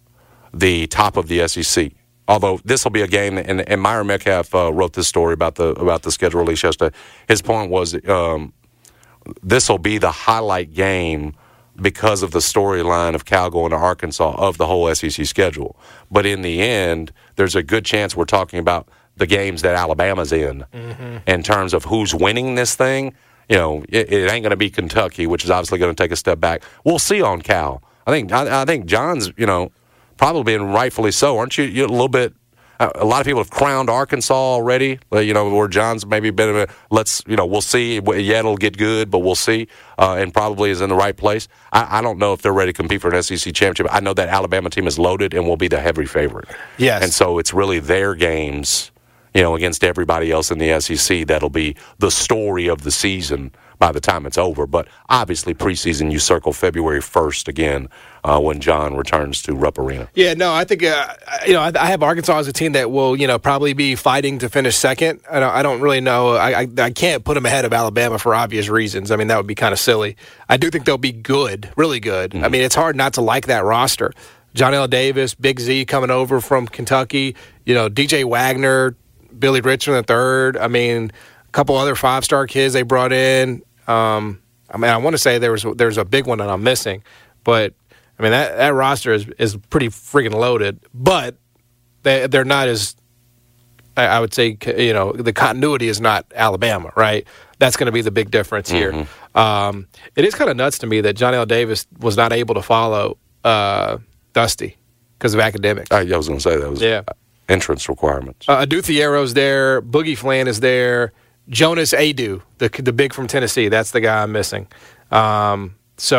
the top of the SEC. Although this will be a game, and Myron Metcalf wrote this story about the schedule release yesterday. His point was this will be the highlight game because of the storyline of Cal going to Arkansas of the whole SEC schedule. But in the end, there's a good chance we're talking about the games that Alabama's in terms of who's winning this thing. You know, it ain't going to be Kentucky, which is obviously going to take a step back. We'll see on Cal. I think John's, probably and rightfully so. Aren't you? You're a little bit. A lot of people have crowned Arkansas already. Where John's maybe been. We'll see. Yeah, it'll get good, but we'll see. And probably is in the right place. I don't know if they're ready to compete for an SEC championship. I know that Alabama team is loaded and will be the heavy favorite.
Yes.
And so it's really their games, against everybody else in the SEC that'll be the story of the season by the time it's over. But obviously preseason, you circle February 1st again when John returns to Rupp Arena.
Yeah, no, I think, I have Arkansas as a team that will, probably be fighting to finish second. I don't really know. I can't put them ahead of Alabama for obvious reasons. I mean, that would be kind of silly. I do think they'll be good, really good. Mm-hmm. I mean, it's hard not to like that roster. John L. Davis, Big Z coming over from Kentucky, DJ Wagner, Billy Richmond III. I mean, a couple other 5-star kids they brought in. I want to say there's a big one that I'm missing, but I mean that roster is pretty freaking loaded. But they're not as, I would say, the continuity is not Alabama, right? That's going to be the big difference here. Mm-hmm. It is kind of nuts to me that John L. Davis was not able to follow Dusty because of academics.
I was going to say that was entrance requirements.
Adu Thiero's there. Boogie Flan is there. Jonas Adu, the big from Tennessee, that's the guy I'm missing. And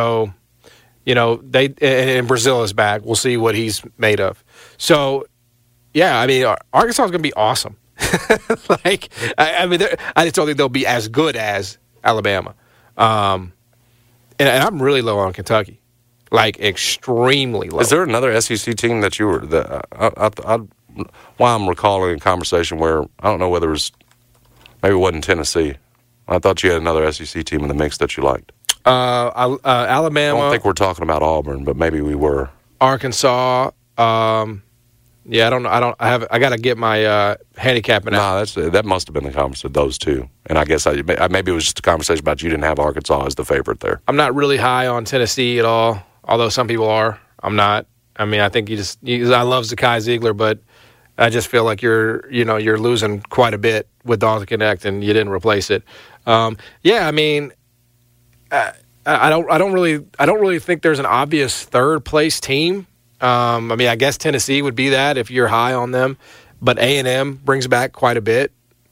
Brazil is back. We'll see what he's made of. So, yeah, I mean, Arkansas is going to be awesome. I just don't think they'll be as good as Alabama. And I'm really low on Kentucky, like extremely low.
Is there another SEC team that you were while I'm recalling a conversation where I don't know whether it was. Maybe it wasn't Tennessee. I thought you had another SEC team in the mix that you liked.
Alabama.
I don't think we're talking about Auburn, but maybe we were.
Arkansas. I don't know. I got to get my handicapping out.
That must have been the conversation, those two. And I guess maybe it was just a conversation about you didn't have Arkansas as the favorite there.
I'm not really high on Tennessee at all, although some people are. I'm not. I mean, I think I love Zakai Ziegler, but I just feel like you're losing quite a bit with Dalton Connect, and you didn't replace it. I mean, I don't really think there's an obvious third place team. I mean, I guess Tennessee would be that if you're high on them, but A&M brings back quite a bit.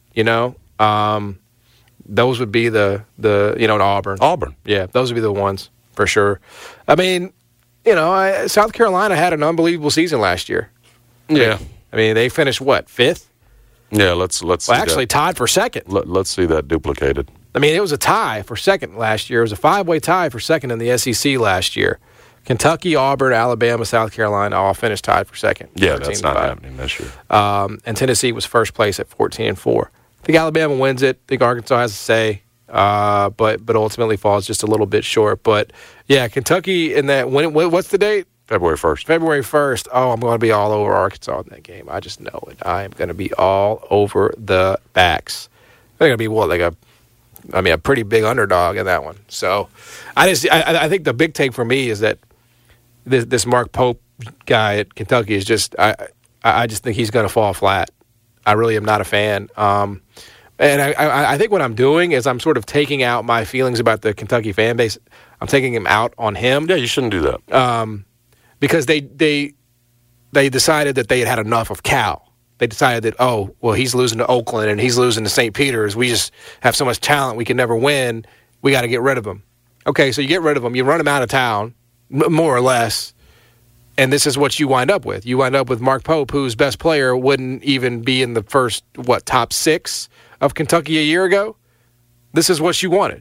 Those would be the Auburn.
Auburn,
yeah, those would be the ones for sure. I mean, South Carolina had an unbelievable season last year.
Yeah.
I mean, they finished, what, 5th?
Yeah, let's
actually tied for second.
Let's see that duplicated.
I mean, it was a tie for second last year. It was a 5-way tie for second in the SEC last year. Kentucky, Auburn, Alabama, South Carolina all finished tied for second.
Yeah, that's not happening this year.
And Tennessee was first place at 14-4. I think Alabama wins it. I think Arkansas has a say, but ultimately falls just a little bit short. But, yeah, Kentucky in that – what's the date?
February 1st.
February 1st. Oh, I'm going to be all over Arkansas in that game. I just know it. I am going to be all over the backs. They're going to be a pretty big underdog in that one. So I think the big take for me is that this Mark Pope guy at Kentucky is just I just think he's going to fall flat. I really am not a fan. And I think what I'm doing is I'm sort of taking out my feelings about the Kentucky fan base. I'm taking him out on him.
Yeah, you shouldn't do that.
Because they decided that they had enough of Cal. They decided that, he's losing to Oakland and he's losing to St. Peter's. We just have so much talent we can never win. We got to get rid of him. Okay, so you get rid of him. You run him out of town, more or less, and this is what you wind up with. You wind up with Mark Pope, whose best player wouldn't even be in the first, top 6 of Kentucky a year ago. This is what you wanted.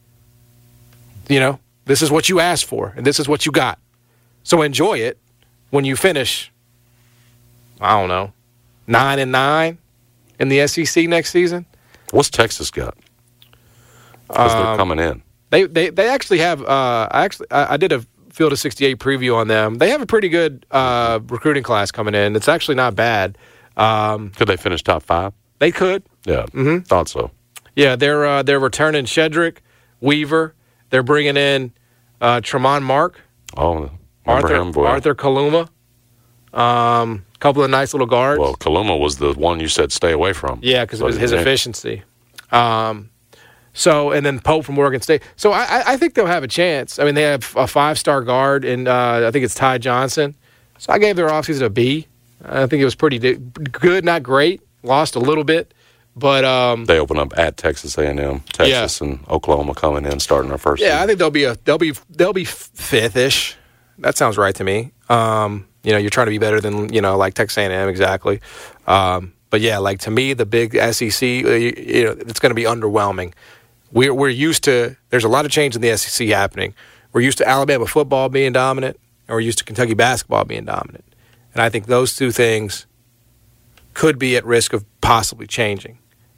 This is what you asked for, and this is what you got. So enjoy it when you finish, 9-9 in the SEC next season.
What's Texas got? Because they're coming in.
They actually have. I did a Field of 68 preview on them. They have a pretty good recruiting class coming in. It's actually not bad.
Could they finish top 5?
They could.
Yeah, thought so.
Yeah, they're returning Shedrick, Weaver. They're bringing in Tremont Mark.
Oh, remember him, boy.
Arthur Kaluma. Couple of nice little guards.
Well, Kaluma was the one you said stay away from.
Yeah, because it was his efficiency. And then Pope from Oregon State. So I think they'll have a chance. I mean, they have a 5-star guard, and I think it's Ty Johnson. So I gave their offseason a B. I think it was pretty good, not great. Lost a little bit, but
they open up at Texas A&M, and Oklahoma coming in starting their first.
Yeah, season. I think they'll be fifth-ish. That sounds right to me. You're trying to be better than like Texas A&M exactly. But yeah, like to me, the big SEC, it's going to be underwhelming. We're used to. There's a lot of change in the SEC happening. We're used to Alabama football being dominant, and we're used to Kentucky basketball being dominant. And I think those two things could be at risk of possibly changing,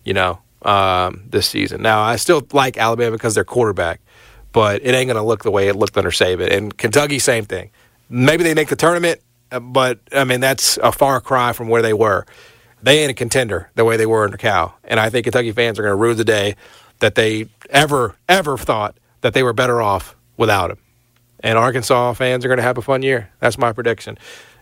this season. Now, I still like Alabama because they're quarterback, but it ain't going to look the way it looked under Saban. And Kentucky, same thing. Maybe they make the tournament, but, I mean, that's a far cry from where they were. They ain't a contender the way they were under Cal. And I think Kentucky fans are going to rue the day that they ever thought that they were better off without him. And Arkansas fans are going to have a fun year. That's my prediction.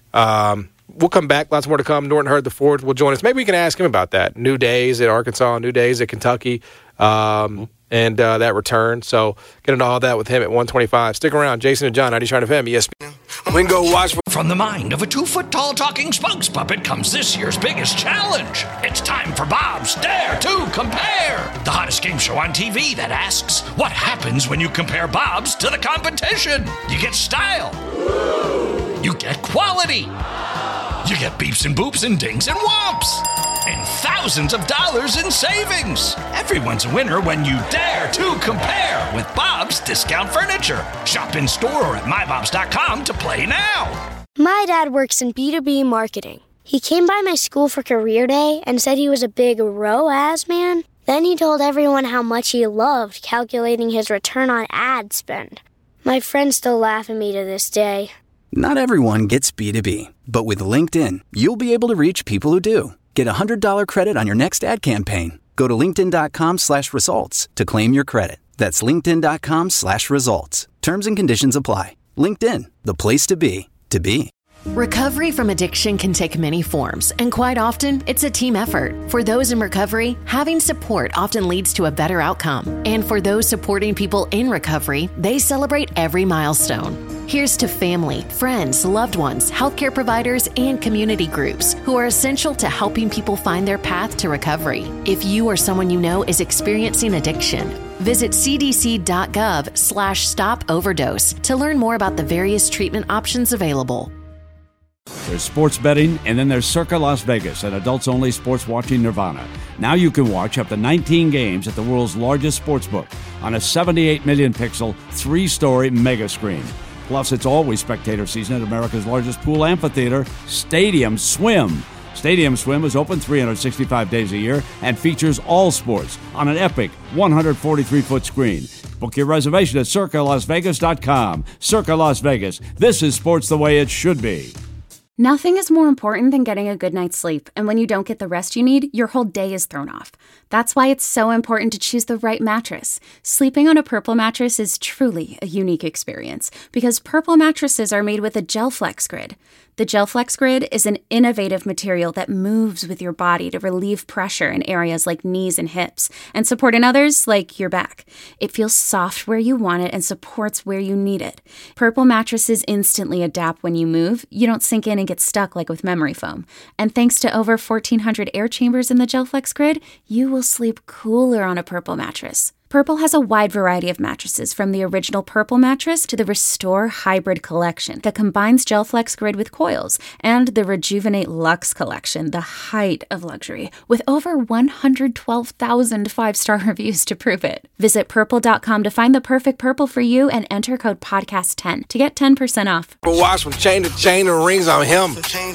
We'll come back. Lots more to come. Norton Hurd IV will join us. Maybe we can ask him about that. New days at Arkansas, new days at Kentucky, and that return. So get into all that with him at 1:25. Stick around. Jason and John, 99 FM, ESPN. We can go watch.
From the mind of a 2-foot-tall talking spokes puppet comes this year's biggest challenge. It's time for Bob's Dare to Compare, the hottest game show on TV that asks, what happens when you compare Bob's to the competition? You get style. You get quality. You get beeps and boops and dings and whomps. And thousands of dollars in savings. Everyone's a winner when you dare to compare with Bob's Discount Furniture. Shop in store or at mybobs.com to play now.
My dad works in B2B marketing. He came by my school for career day and said he was a big ROAS man. Then he told everyone how much he loved calculating his return on ad spend. My friends still laugh at me to this day.
Not everyone gets B2B, but with LinkedIn, you'll be able to reach people who do. Get a $100 credit on your next ad campaign. Go to linkedin.com/results to claim your credit. That's linkedin.com/results. Terms and conditions apply. LinkedIn, the place to be, to be.
Recovery from addiction can take many forms, and quite often, it's a team effort. For those in recovery, having support often leads to a better outcome. And for those supporting people in recovery, they celebrate every milestone. Here's to family, friends, loved ones, healthcare providers, and community groups who are essential to helping people find their path to recovery. If you or someone you know is experiencing addiction, visit cdc.gov/stop overdose to learn more about the various treatment options available.
There's sports betting, and then there's Circa Las Vegas, an adults-only sports watching nirvana. Now you can watch up to 19 games at the world's largest sportsbook on a 78 million pixel, 3-story mega screen. Plus, it's always spectator season at America's largest pool amphitheater, Stadium Swim. Stadium Swim is open 365 days a year and features all sports on an epic 143-foot screen. Book your reservation at CircaLasVegas.com. Circa Las Vegas. This is sports the way it should be.
Nothing is more important than getting a good night's sleep, and when you don't get the rest you need, your whole day is thrown off. That's why it's so important to choose the right mattress. Sleeping on a Purple mattress is truly a unique experience, because Purple mattresses are made with a GelFlex Grid. The GelFlex Grid is an innovative material that moves with your body to relieve pressure in areas like knees and hips, and support in others like your back. It feels soft where you want it and supports where you need it. Purple mattresses instantly adapt when you move. You don't sink in and get stuck like with memory foam. And thanks to over 1,400 air chambers in the GelFlex Grid, you will sleep cooler on a Purple mattress. Purple has a wide variety of mattresses, from the original Purple mattress to the Restore Hybrid collection that combines GelFlex Grid with coils, and the Rejuvenate Luxe collection, the height of luxury, with over 112,000 5-star reviews to prove it. Visit purple.com to find the perfect Purple for you and enter code podcast10 to get 10% off.
Watch from chain to chain and rings on him.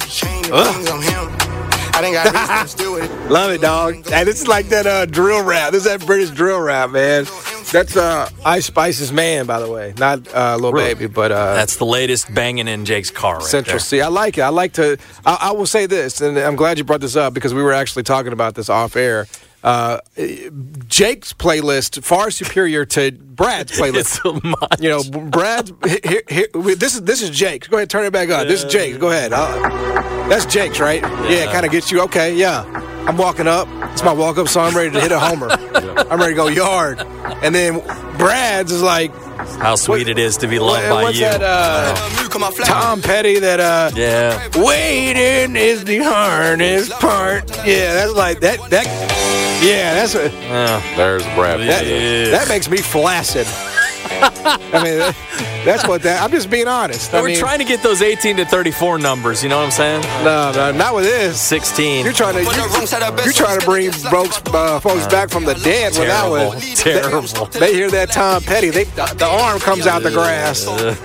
I didn't got reasons to do it. Love it, dog. Hey, this is like that drill rap. This is that British drill rap, man. That's Ice Spice's Man, by the way. Not Lil Baby, but...
that's the latest banging in Jake's car right
Central
there.
C. I like it. I like to... I will say this, and I'm glad you brought this up because we were actually talking about this off air. Jake's playlist far superior to Brad's playlist.
It's so much.
You know, Brad's this is Jake's. Go ahead, turn it back on. This is Jake's. Go ahead. That's Jake's, right? Yeah, it kind of gets you. Okay, yeah. I'm walking up. It's my walk-up song. I'm ready to hit a homer. I'm ready to go yard. And then Brad's is like,
how sweet it is to be loved by
what's
you.
That, Tom Petty, that, waiting is the hardest part. Yeah, that's like, that yeah, that's what.
There's Brad.
That makes me flaccid. I mean, that's what that. I'm just being honest.
We're trying to get those 18 to 34 numbers. You know what I'm saying?
No, not with this.
16.
You're trying to bring folks back from the dead.
Terrible.
They hear that Tom Petty. The arm comes out the grass.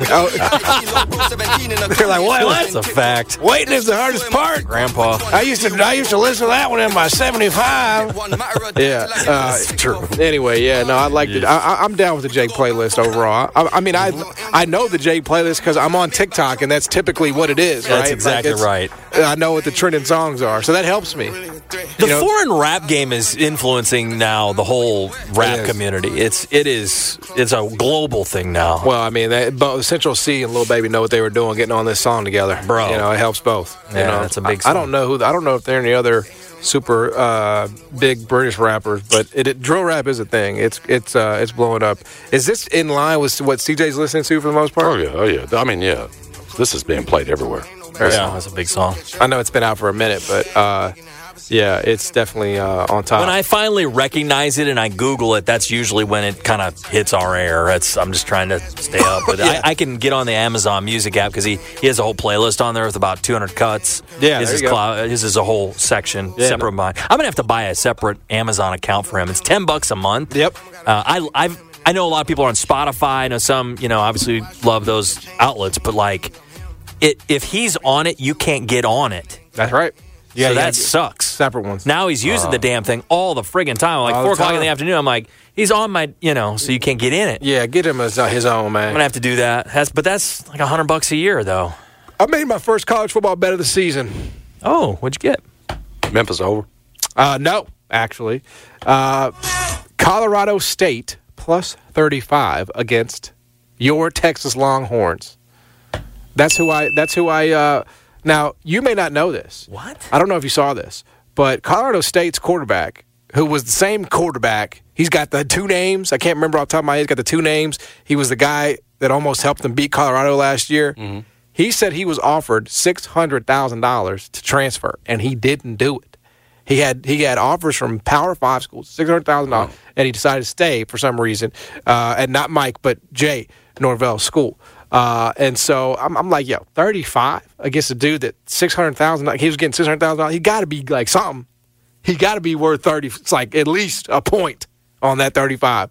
They're like, what?
That's a fact.
Waiting is the hardest part,
Grandpa.
I used to listen to that one in my 75. Yeah,
it's true.
Anyway, yeah, no, I liked it. I'm down with the Jake playlist overall. I mean, I know the Jake playlist because I'm on TikTok, and that's typically what it is, right?
That's exactly right.
I know what the trending songs are, so that helps me.
The foreign rap game is influencing now the whole rap community. It's a global thing now.
Well, I mean, both Central C and Lil Baby know what they were doing, getting on this song together,
bro.
You know, it helps both.
Yeah,
you know?
That's a big song.
I don't know if there are any other super big British rappers, but drill rap is a thing. It's blowing up. Is this in line with what CJ's listening to for the most part?
Oh yeah. I mean, yeah. This is being played everywhere.
Yeah, that's a big song.
I know it's been out for a minute, but yeah, it's definitely on top.
When I finally recognize it and I Google it, that's usually when it kind of hits our air. I'm just trying to stay up with it.
Yeah.
I can get on the Amazon Music app because he has a whole playlist on there with about 200 cuts.
Yeah,
his is a whole section separate of mine. I'm gonna have to buy a separate Amazon account for him. It's $10 a month.
Yep.
I know a lot of people are on Spotify. I know some, obviously love those outlets, but like, if he's on it, you can't get on it.
That's right.
Yeah, so that sucks.
Separate ones.
Now he's using the damn thing all the friggin' time. Like 4 o'clock in the afternoon, I'm like, he's on my, so you can't get in it.
Yeah, get him as his own, man.
I'm gonna have to do that. But that's like $100 a year, though.
I made my first college football bet of the season.
Oh, what'd you get?
Memphis over?
No, actually. Colorado State plus 35 against your Texas Longhorns. That's who I. Now, you may not know this.
What?
I don't know if you saw this, but Colorado State's quarterback, who was the same quarterback, he's got the 2 names. I can't remember off the top of my head. He's got the 2 names. He was the guy that almost helped them beat Colorado last year. Mm-hmm. He said he was offered $600,000 to transfer, and he didn't do it. He had offers from Power 5 schools, $600,000, and he decided to stay for some reason, and not Mike, but Jay Norvell's school. And so I'm like, 35 against a dude that $600,000. He was getting $600,000. He got to be like something. He got to be worth 30. It's like at least a point on that 35.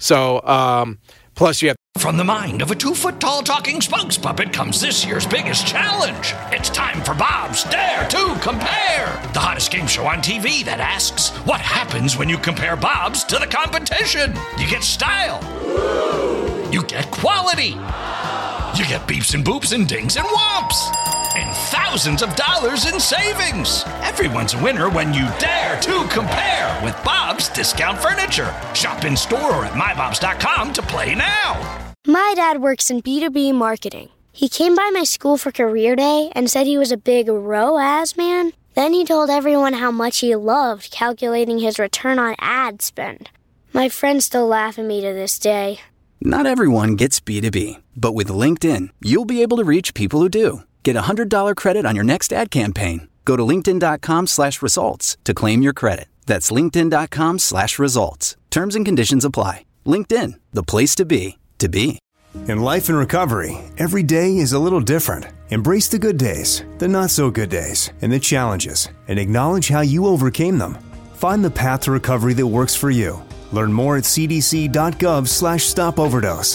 So plus you have.
From the mind of a 2-foot-tall talking spokes puppet comes this year's biggest challenge. It's time for Bob's Dare to Compare, the hottest game show on TV that asks, what happens when you compare Bob's to the competition? You get style. You get quality. You get beeps and boops and dings and whomps. And thousands of dollars in savings. Everyone's a winner when you dare to compare with Bob's Discount Furniture. Shop in store or at mybobs.com to play now.
My dad works in B2B marketing. He came by my school for career day and said he was a big ROAS man. Then he told everyone how much he loved calculating his return on ad spend. My friends still laugh at me to this day.
Not everyone gets B2B, but with LinkedIn, you'll be able to reach people who do. Get a $100 credit on your next ad campaign. Go to linkedin.com/results to claim your credit. That's linkedin.com/results. Terms and conditions apply. LinkedIn, the place to be, to be.
In life and recovery, every day is a little different. Embrace the good days, the not so good days, and the challenges, and acknowledge how you overcame them. Find the path to recovery that works for you. Learn more at cdc.gov/stopoverdose.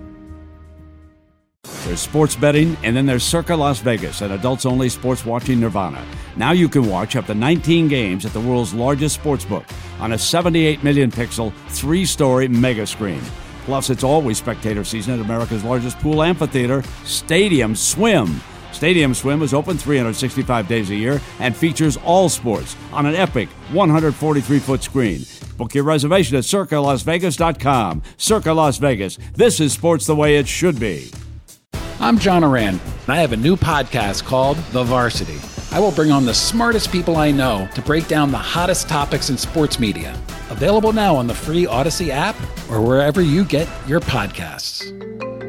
There's sports betting, and then there's Circa Las Vegas, an adults-only sports watching nirvana. Now you can watch up to 19 games at the world's largest sportsbook on a 78 million pixel, 3-story mega screen. Plus, it's always spectator season at America's largest pool amphitheater, Stadium Swim. Stadium Swim is open 365 days a year and features all sports on an epic 143-foot screen. Book your reservation at CircaLasVegas.com. Circa Las Vegas. This is sports the way it should be.
I'm John Oran, and I have a new podcast called The Varsity. I will bring on the smartest people I know to break down the hottest topics in sports media. Available now on the free Odyssey app or wherever you get your podcasts.